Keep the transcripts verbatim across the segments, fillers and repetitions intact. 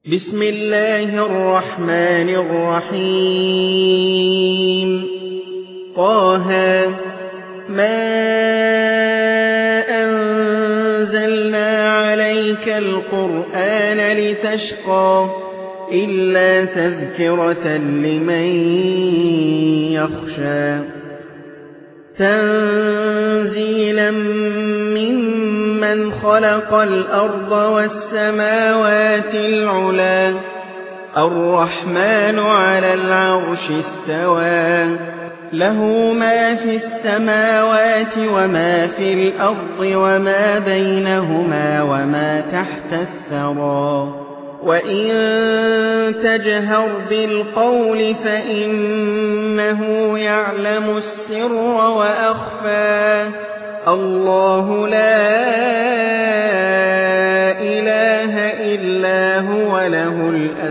بسم الله الرحمن الرحيم طه ما أنزلنا عليك القرآن لتشقى إلا تذكرة لمن يخشى تنزيلا ممن خلق الأرض والسماوات العلى الرحمن على العرش استوى له ما في السماوات وما في الأرض وما بينهما وما تحت الثرى وإن تجهر بالقول فإنه يعلم السر وأخفى الله لا إله إلا هو له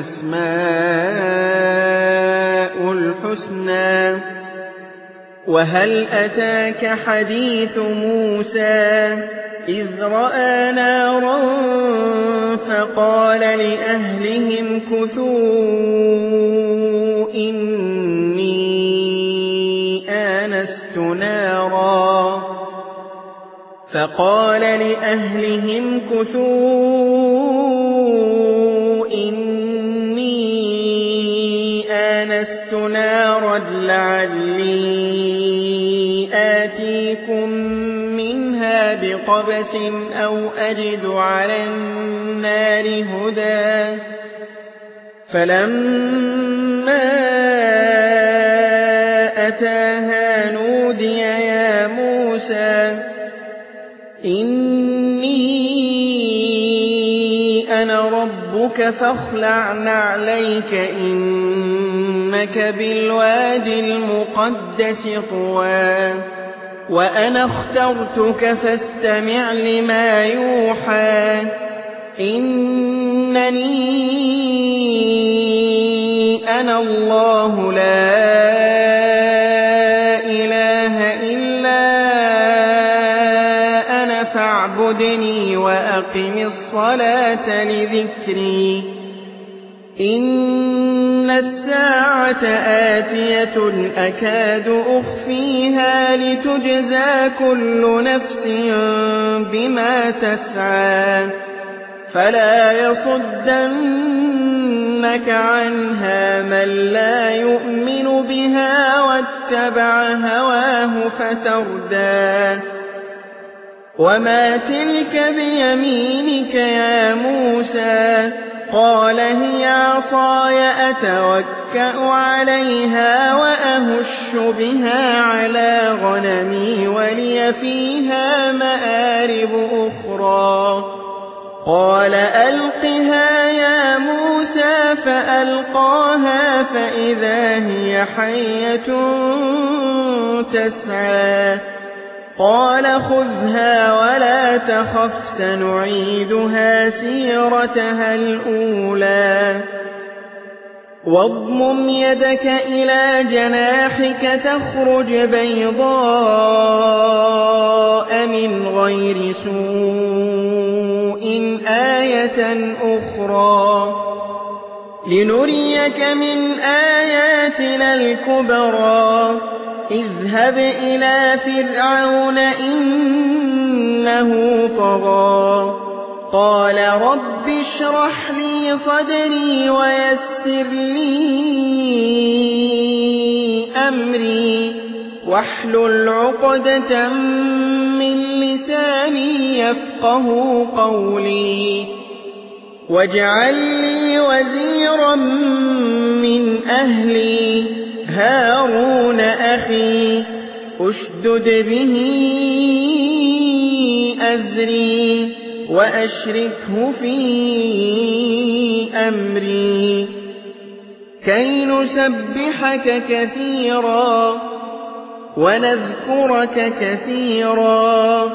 الأسماء الحسنى وهل أتاك حديث موسى إذ رأى نارا فقال لأهلهم كثوا إني آنست نارا فقال لأهلهم كثوا إني آنست نارا لعلي آتيكم منها بقبس أو أجد على النار هدى فلما أتاها نودي يا موسى إني أنا ربك فاخلع نعليك إنك بالوادي المقدس طوى وأنا اخترتك فاستمع لما يوحى إنني أنا الله لا إله إلا أنا فاعبدني وأقم الصلاة لذكري إن الساعة آتية أكاد أخفيها لتجزى كل نفس بما تسعى فلا يصدنك عنها من لا يؤمن بها واتبع هواه فتردى وما تلك بيمينك يا موسى قال هي عصاي أتوكأ عليها وأهش بها على غنمي ولي فيها مآرب أخرى قال ألقها يا موسى فألقاها فإذا هي حية تسعى قال خذها ولا تخف سنعيدها سيرتها الأولى واضمم يدك إلى جناحك تخرج بيضاء من غير سوء آية أخرى لنريك من آياتنا الكبرى اذهب إلى فرعون إنه طغى قال رب اشرح لي صدري ويسر لي أمري واحلل عقدة من لساني يفقه قولي واجعل لي وزيرا من أهلي هارون أخي أشدد به أزري وأشركه في أمري كي نسبحك كثيرا ونذكرك كثيرا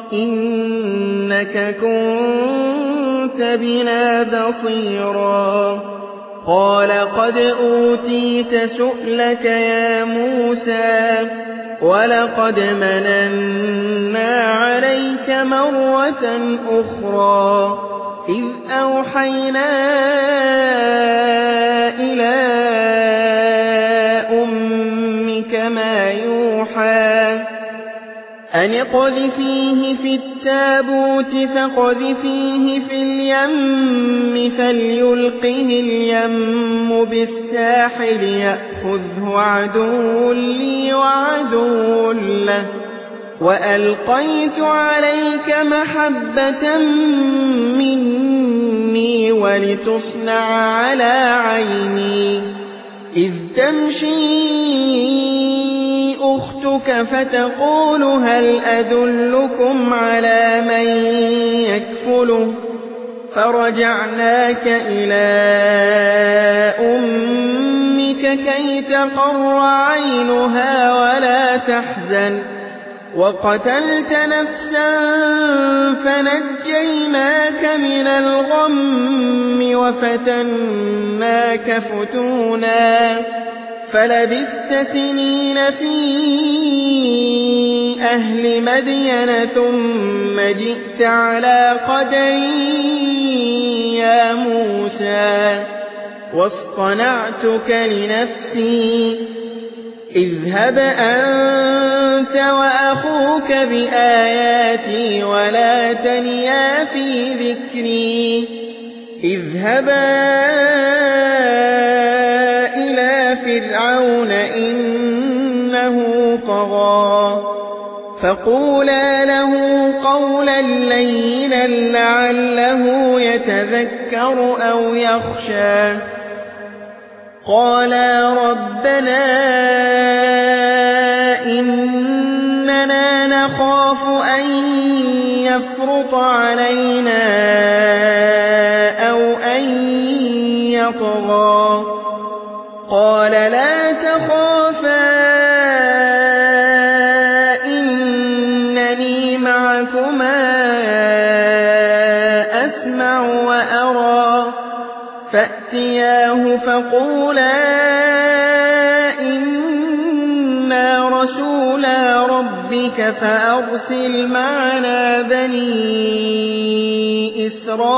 إنك كنت بنا بصيرا قال قد أوتيت سؤلك يا موسى ولقد مننا عليك مرة أخرى إذ أوحينا إلى أمك ما يوحى أن اقذفيه في التابوت فاقذفيه في اليم فليلقه اليم بالساحل يأخذه عدو لي وعدو له وألقيت عليك محبة مني ولتصنع على عيني إذ تمشي أختك فتقول هل أدلكم على من يكفله فرجعناك إلى أمك كي تقر عينها ولا تحزن وقتلت نفسا فنجيناك من الغم وفتناك فتونا فلبثت سنين في أهل مدين ثم جئت على قدري يا موسى واصطنعتك لنفسي اذهب أنت وأخوك بآياتي ولا تنيا في ذكري اذهبا إلى فرعون إنه طغى فقولا له قولا لينا لعله يتذكر أو يخشى قالا ربنا إننا نخاف أن يفرط علينا أو أن يطغى قال لا تخافا إنني معكما أسمع وأرى فأتياه فقولا إنا رسولا ربك فأرسل معنا بني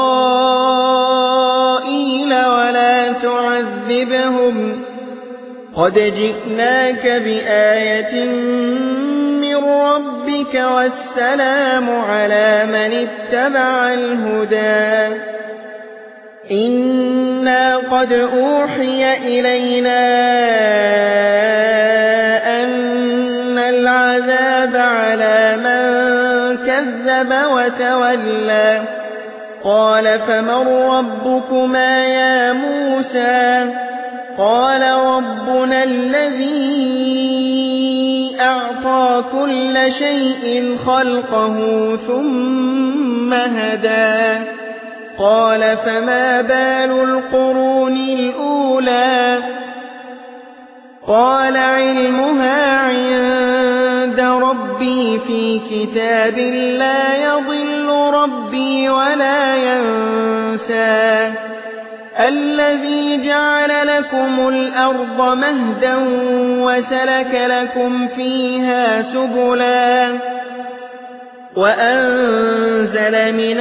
إسرائيل ولا تعذبهم قد جئناك بآية من ربك والسلام على من اتبع الهدى إنا قد أوحي إلينا أن العذاب على من كذب وتولى قال فمن ربكما يا موسى قال ربنا الذي أعطى كل شيء خلقه ثم هدى قال فما بال القرون الأولى قال علمها عند ربي في كتاب لا يضل ربي ولا ينسى الذي جعل لكم الأرض مهدا وسلك لكم فيها سبلا وأنزل من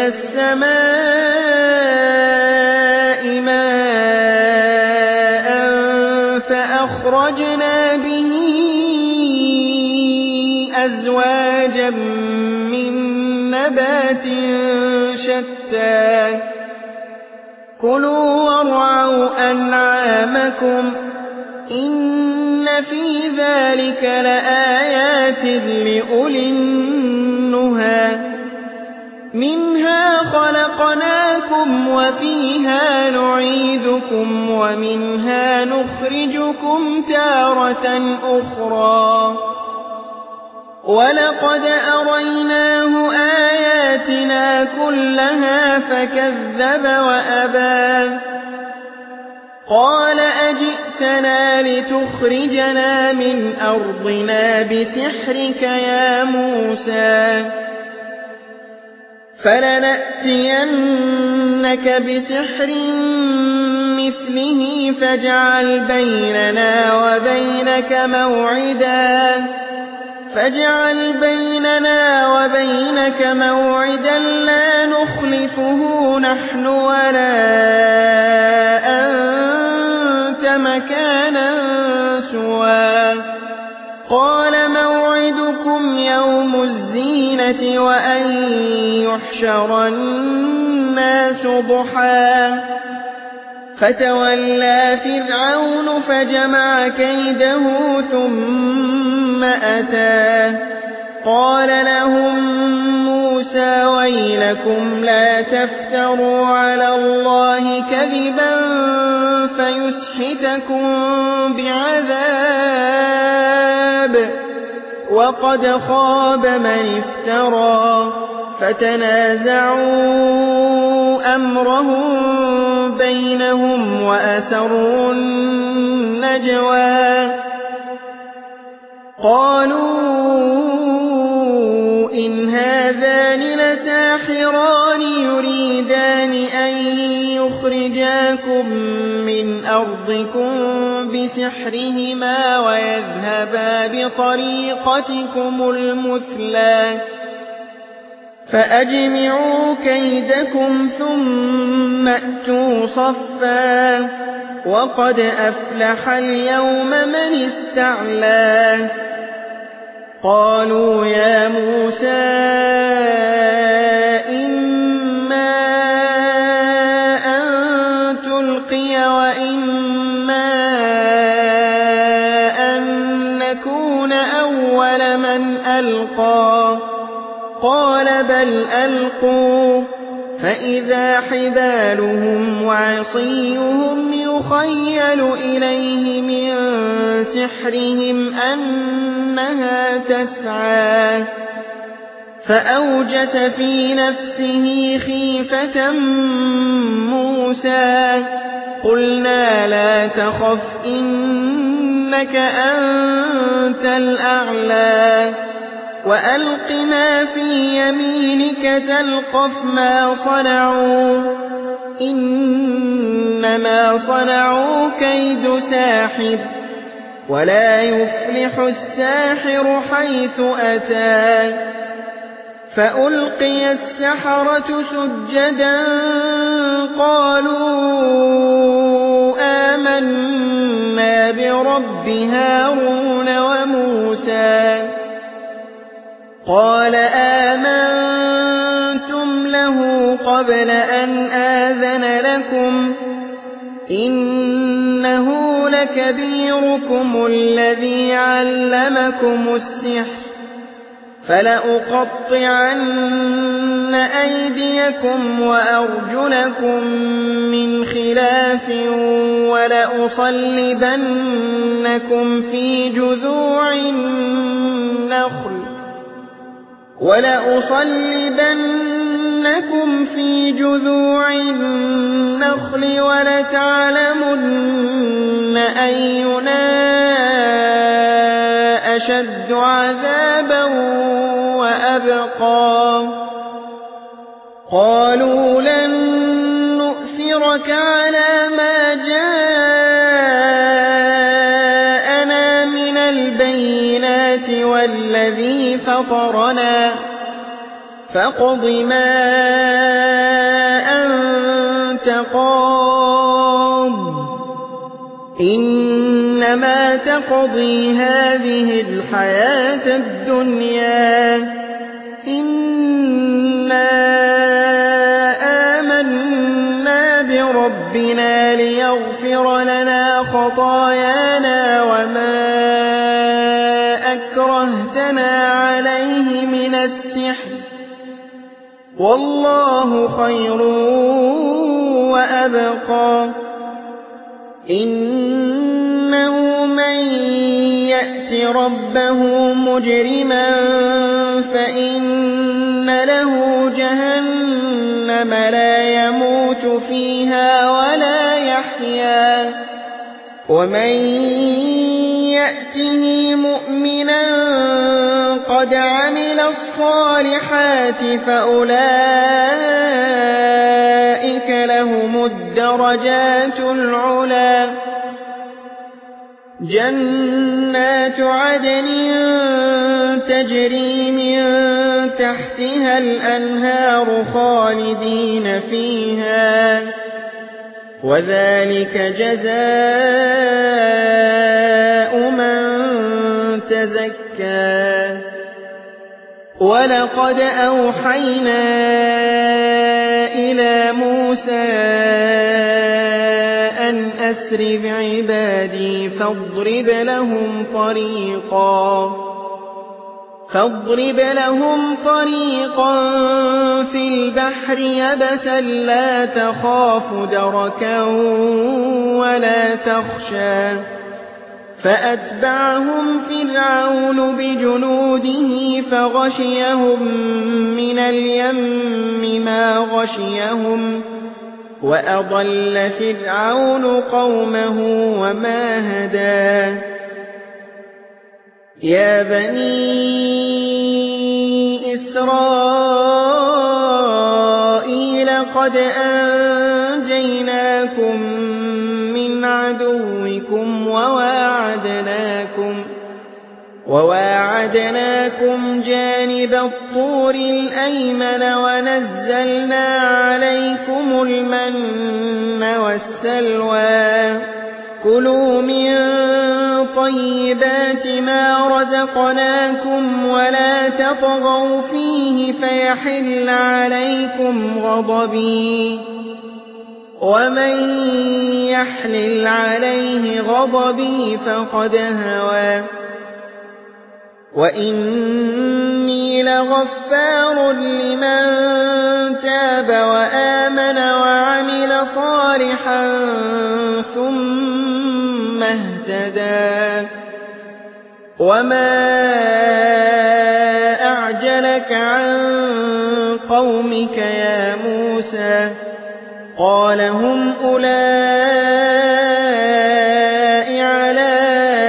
السماء ماء فأخرجنا به أزواجا من نبات شتى كلوا وارعوا أنعامكم إن في ذلك لآيات لأولي النهى منها خلقناكم وفيها نعيدكم ومنها نخرجكم تارة أخرى ولقد أريناه آياتنا كلها فكذب وأبى قال أجئتنا لتخرجنا من أرضنا بسحرك يا موسى فلنأتينك بسحر مثله فاجعل بيننا وبينك موعدا فاجعل بيننا وبينك موعدا لا نخلفه نحن ولا أنت مكانا سوى قال موعدكم يوم الزينة وأن يحشر الناس ضحى فتولى فرعون فجمع كيده ثم أتى قال لهم موسى ويلكم لا تفتروا على الله كذبا فيسحتكم بعذاب وقد خاب من افترى فتنازعوا أمرهم بينهم وأسروا النجوى قالوا إن هذان لساحران يريدان أن يخرجاكم من أرضكم بسحرهما ويذهبا بطريقتكم المثلى فأجمعوا كيدكم ثم أتوا صفا وقد أفلح اليوم من استعلى قالوا يا موسى إما أن تلقي وإما أن نكون أول من ألقى قال بل ألقوا فإذا حبالهم وعصيهم يخيل إليه من سحرهم أنها تسعى فأوجس في نفسه خيفة موسى قلنا لا تخف إنك أنت الأعلى وألق ما في يمينك تلقف ما صنعوا إنما صنعوا كيد ساحر ولا يفلح الساحر حيث أتى فألقي السحرة سجدا قالوا آمنا برب هارون وموسى قال آمنتم له قبل أن آذن لكم إنه لكبيركم الذي علمكم السحر فلأقطعن أيديكم وأرجلكم من خلاف ولأصلبنكم في جذوع النخل ولأصلبنكم في جذوع النخل ولتعلمن أينا أشد عذابا وأبقى قالوا لن نؤثرك على ما جاءنا من البينات والذي فطرنا فاقض ما أنت قاض إنما تقضي هذه الحياة الدنيا إنا آمنا بربنا ليغفر لنا خطايانا وما أكرهتنا عليه من السحر والله خير وأبقى إنه من يأت ربه مجرما فإن له جهنم لا يموت فيها ولا يحيا ومن يأته مؤمنا قد عمل الصالحات فأولئك لهم الدرجات العلى جنات عدن تجري من تحتها الأنهار خالدين فيها وذلك جزاء من تزكى ولقد أوحينا إلى موسى أن أسر بعبادي فاضرب لهم طريقا فاضرب لهم طريقا في البحر يبسا لا تخاف دركا ولا تخشى فأتبعهم فرعون بجنوده فغشيهم من اليم ما غشيهم وأضل فرعون قومه وما هدى يا بني إسرائيل قد أنجيناكم من عدوكم وواعدناكم وواعدناكم جانب الطور الأيمن ونزلنا عليكم المن والسلوى كلوا من طيبات ما رزقناكم ولا تطغوا فيه فيحل عليكم غضبي ومن يحلل عليه غضبي فقد هوى وإني لغفار لمن تاب وآمن وعمل صالحا ثم اهتدى وما أعجلك عن قومك يا موسى قال هم أولئك على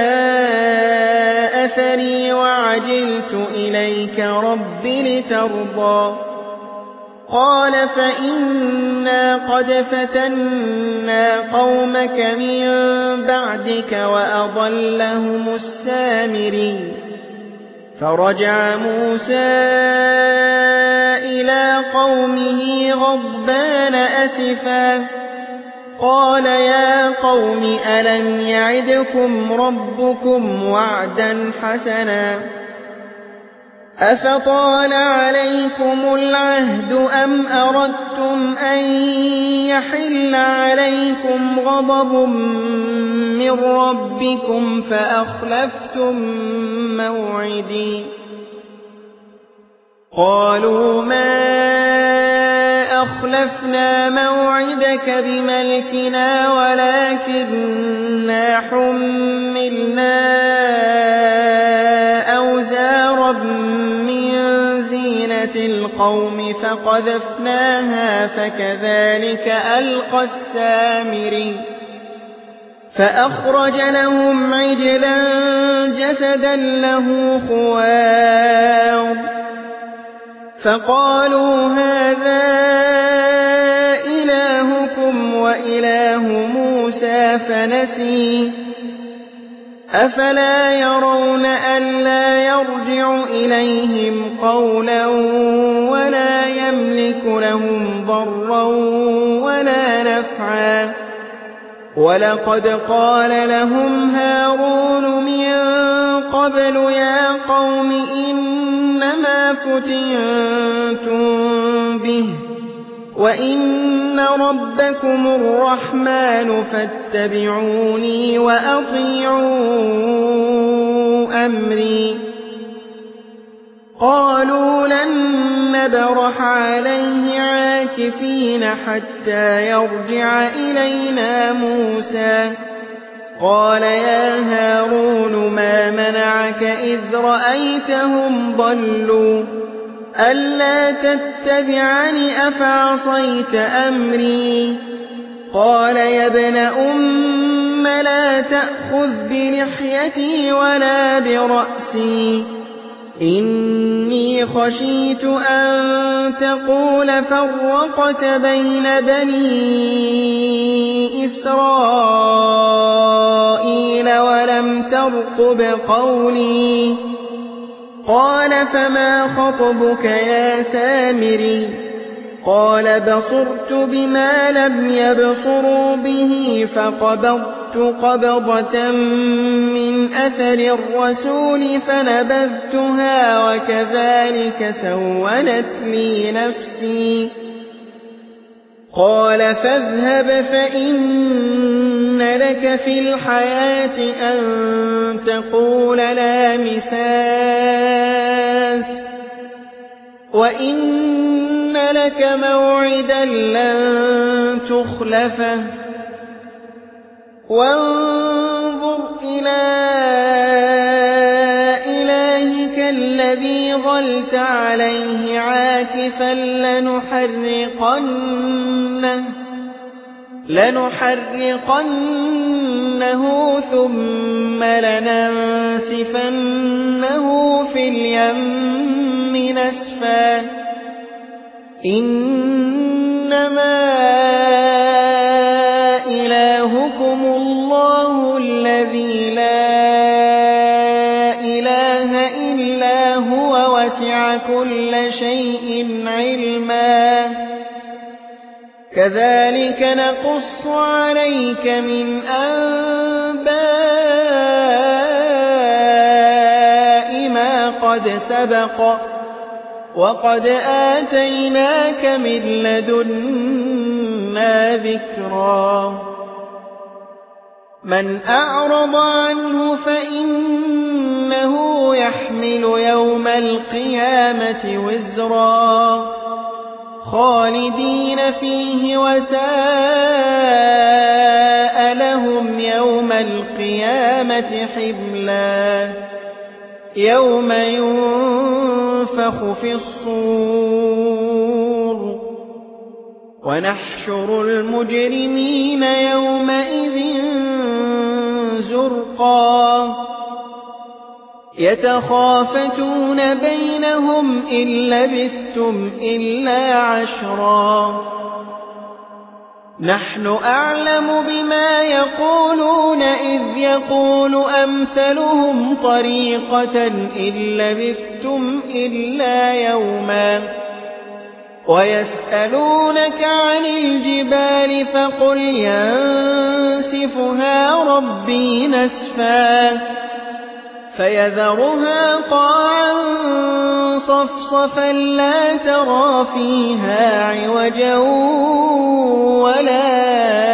أثري وعجلت إليك رب لترضى قال فإنا قد فتنا قومك من بعدك وأضلهم السامري فرجع موسى إلى قومه غضبان أسفا قال يا قوم ألم يعدكم ربكم وعدا حسنا أفطال عليكم العهد أم أردتم أن يحل عليكم غضب من ربكم فأخلفتم موعدي قالوا ما أخلفنا موعدك بملكنا ولكننا حملنا أوزارا من زينة القوم فقذفناها فكذلك ألقى السامري فأخرج لهم عجلا جسدا له خوار فقالوا هذا إلهكم وإله موسى فنسي أفلا يرون ألا يرجع إليهم قولا ولا يملك لهم ضرا ولا نفعا ولقد قال لهم هارون من قبل يا قوم إنما فتنتم به وإن ربكم الرحمن فاتبعوني وأطيعوا أمري قالوا لن نبرح عليه عاكفين حتى يرجع إلينا موسى قال يا هارون ما منعك إذ رأيتهم ضلوا ألا تتبعني أفعصيت أمري قال يا ابن أم لا تأخذ بلحيتي ولا برأسي إني خشيت أن تقول فرقت بين بني إسرائيل ولم ترقب قولي قال فما خطبك يا سامري قال بصرت بما لم يبصروا به فقبضت قبضة من أثر الرسول فنبذتها وكذلك سولت لي نفسي قال فاذهب فإن لك في الحياة أن تقول لا مساس وإن لك موعدا لن تخلفه وانظر إلى إلهك الذي ظلت عليه عاكفا لنحرقنه لنحرقنه ثم لننسفنه في اليم نسفا إنما إلهكم الله الذي لا إله إلا هو وسع كل شيء علما كذلك نقص عليك من أنباء ما قد سبق وقد آتيناك من لدنا ذكرا من أعرض عنه فإنه يحمل يوم القيامة وزرا خالدين فيه وساء لهم يوم القيامة حملا يوم ينفخ في الصور ونحشر المجرمين يومئذ زرقا يتخافتون بينهم إن لبثتم إلا عشرا نحن أعلم بما يقولون إذ يقول أمثلهم طريقة إن لبثتم إلا يوما ويسألونك عن الجبال فقل ينسفها ربي نسفا فيذرها قاعا صفصفا لا ترى فيها عوجا ولا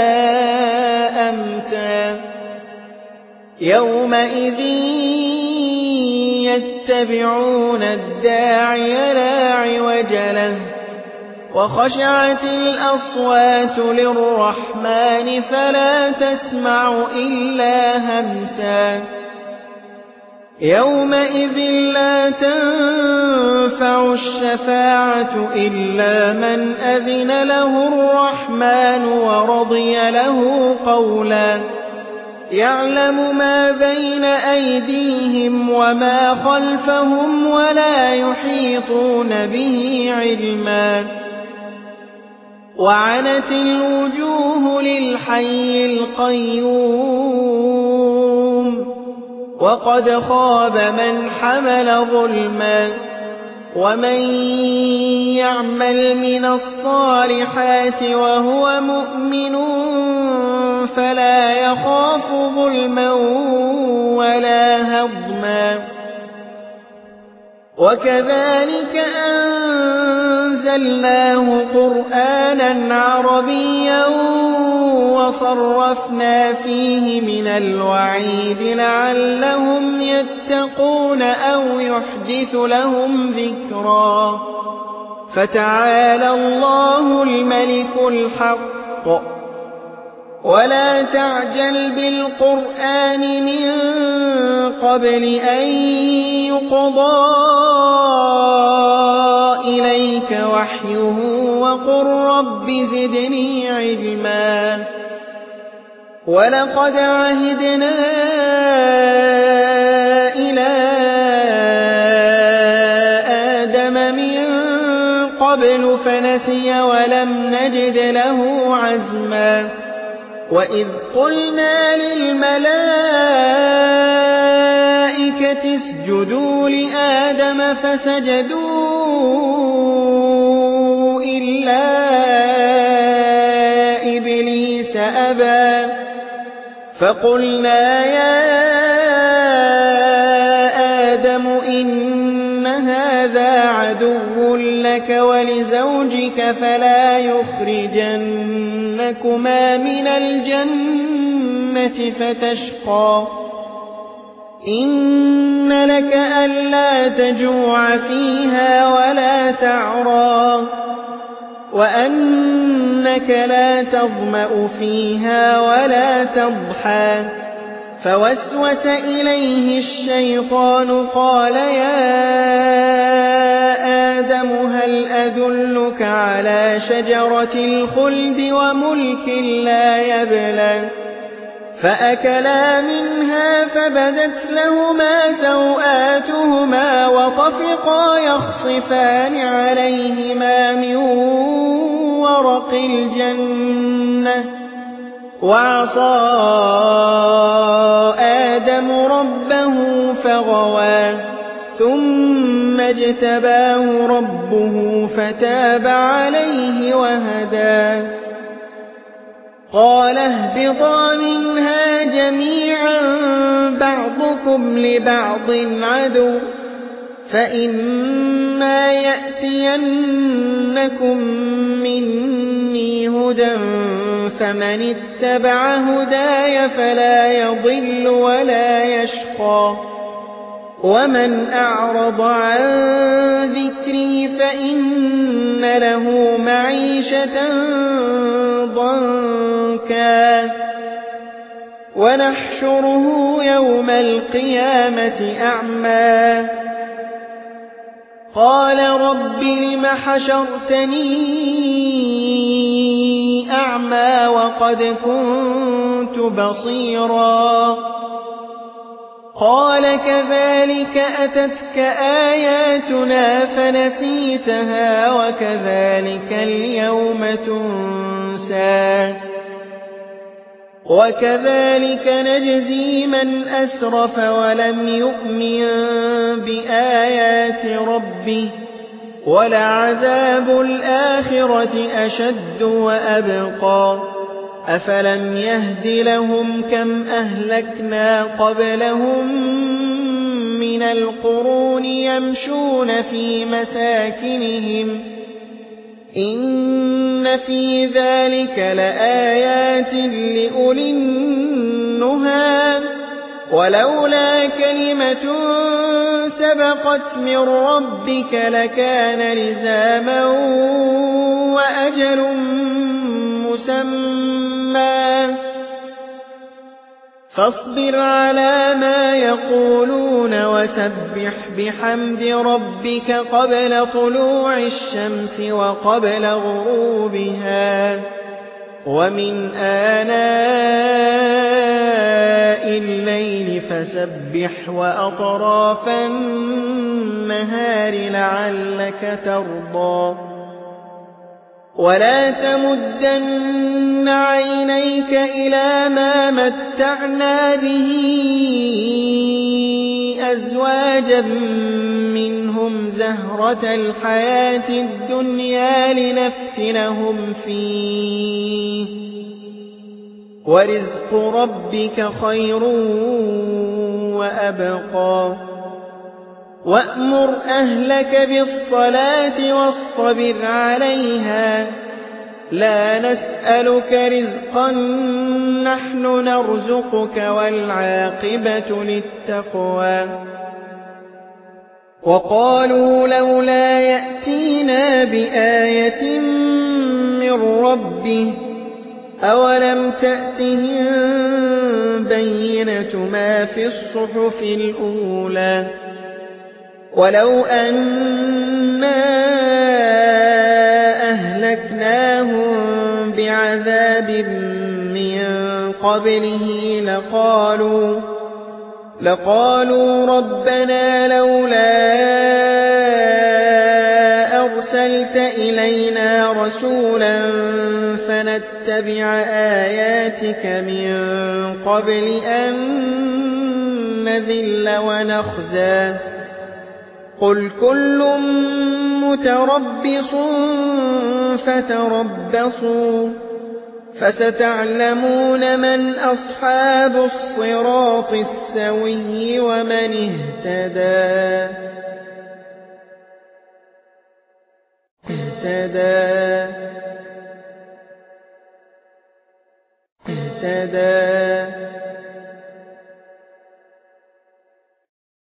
أمتا يومئذ يتبعون الداعي لا عوج له وخشعت الأصوات للرحمن فلا تسمع إلا همسا يومئذ لا تنفع الشفاعة إلا من أذن له الرحمن ورضي له قولا يعلم ما بين أيديهم وما خلفهم ولا يحيطون به علما وعنت الوجوه للحي القيوم وقد خاب من حمل ظلما ومن يعمل من الصالحات وهو مؤمن فلا يخاف ظلما ولا هضما وكذلك أنزلناه قرآنا عربيا وصرفنا فيه من الوعيد لعلهم يتقون أو يحدث لهم ذكرا فتعالى الله الملك الحق ولا تعجل بالقرآن من قبل أن يقضى إليك وحيه وقل رب زدني علما ولقد عهدنا إلى آدم من قبل فنسي ولم نجد له عزما وَإِذْ قُلْنَا لِلْمَلَائِكَةِ اسْجُدُوا لِآدَمَ فَسَجَدُوا إِلَّا إِبْلِيسَ أَبَى فَقُلْنَا يَا آدَمُ إِنَّ هَذَا عَدُوٌّ لَكَ وَلِزَوْجِكَ فَلَا يُخْرِجَنَّكُمَا مِنَ الْجَنَّةِ فَتَشْقَىٰ إِنَّ لَكَ أَلَّا تَجُوعَ فِيهَا وَلَا تَعْرَىٰ وَأَنَّكَ لَا تَظْمَأُ فِيهَا وَلَا تَضْحَىٰ فَوَسْوَسَ إِلَيْهِ الشَّيْطَانُ قَالَ يَا آدَمُ هَلْ أَدُلُّكَ عَلَىٰ شَجَرَةِ الْخُلْدِ وَمُلْكٍ لَّا يَبْلَىٰ فَأَكَلَا مِنْهَا فَبَدَتْ لَهُمَا سَوْآتُهُمَا وَطَفِقَا يَخْصِفَانِ عَلَيْهِمَا مِن وَرَقِ الْجَنَّةِ وَعَصَىٰ آدَمُ رَبَّهُ فَغَوَىٰ ثُمَّ اجْتَبَاهُ رَبُّهُ فَتَابَ عَلَيْهِ وَهَدَىٰ قَالَ اهْبِطَا مِنْهَا جَمِيعًا بَعْضُكُمْ لِبَعْضٍ عَدُوٌّ فَإِمَّا يَأْتِيَنَّكُم مِّنِّي هُدًى فَمَنِ اتَّبَعَ هُدَايَ فَلَا يَضِلُّ وَلَا يَشْقَىٰ وَمَنْ أَعْرَضَ عَن ذِكْرِي فَإِنَّ لَهُ مَعِيشَةً ضَنكًا وَنَحْشُرُهُ يَوْمَ الْقِيَامَةِ أَعْمَىٰ قَالَ رَبِّ لِمَ حَشَرْتَنِي أَعْمَىٰ وَقَدْ كُنتُ بَصِيرًا قَالَ كَذَٰلِكَ أَتَتْكَ آيَاتُنَا فَنَسِيتَهَا وَكَذَٰلِكَ الْيَوْمَ تُنسَىٰ وَكَذَٰلِكَ نَجْزِي مَنْ أَسْرَفَ وَلَمْ يُؤْمِن بِآيَاتِ رَبِّهِ وَلَعَذَابُ الْآخِرَةِ أَشَدُّ وَأَبْقَىٰ أَفَلَمْ يَهْدِ لَهُمْ كَمْ أَهْلَكْنَا قَبْلَهُم مِّنَ الْقُرُونِ يَمْشُونَ فِي مَسَاكِنِهِمْ إِنَّ فِي ذَٰلِكَ لَآيَاتٍ لِّأُولِي النُّهَىٰ وَلَوْلَا كَلِمَةٌ سَبَقَتْ مِن رَّبِّكَ لَكَانَ لِزَامًا وَأَجَلٌ مُّسَمًّى فاصبر على ما يقولون وسبح بحمد ربك قبل طلوع الشمس وقبل غروبها ومن آناء الليل فسبح وأطراف النهار لعلك ترضى ولا تمدن عينيك إلى ما متعنا به أزواجا منهم زهرة الحياة الدنيا لنفتنهم فيه ورزق ربك خير وأبقى وأمر أهلك بالصلاة واصطبر عليها لا نسألك رزقا نحن نرزقك والعاقبة للتقوى وقالوا لولا يأتينا بآية من ربه أولم تأتهم بينة ما في الصحف الأولى ولو أنا أهلكناهم بعذاب من قبله لقالوا لقالوا ربنا لولا أرسلت إلينا رسولا فنتبع ونتبع آياتك من قبل أن نذل ونخزى قل كل متربص فتربصوا فستعلمون من أصحاب الصراط السوي ومن اهتدى اهتدى اهتدى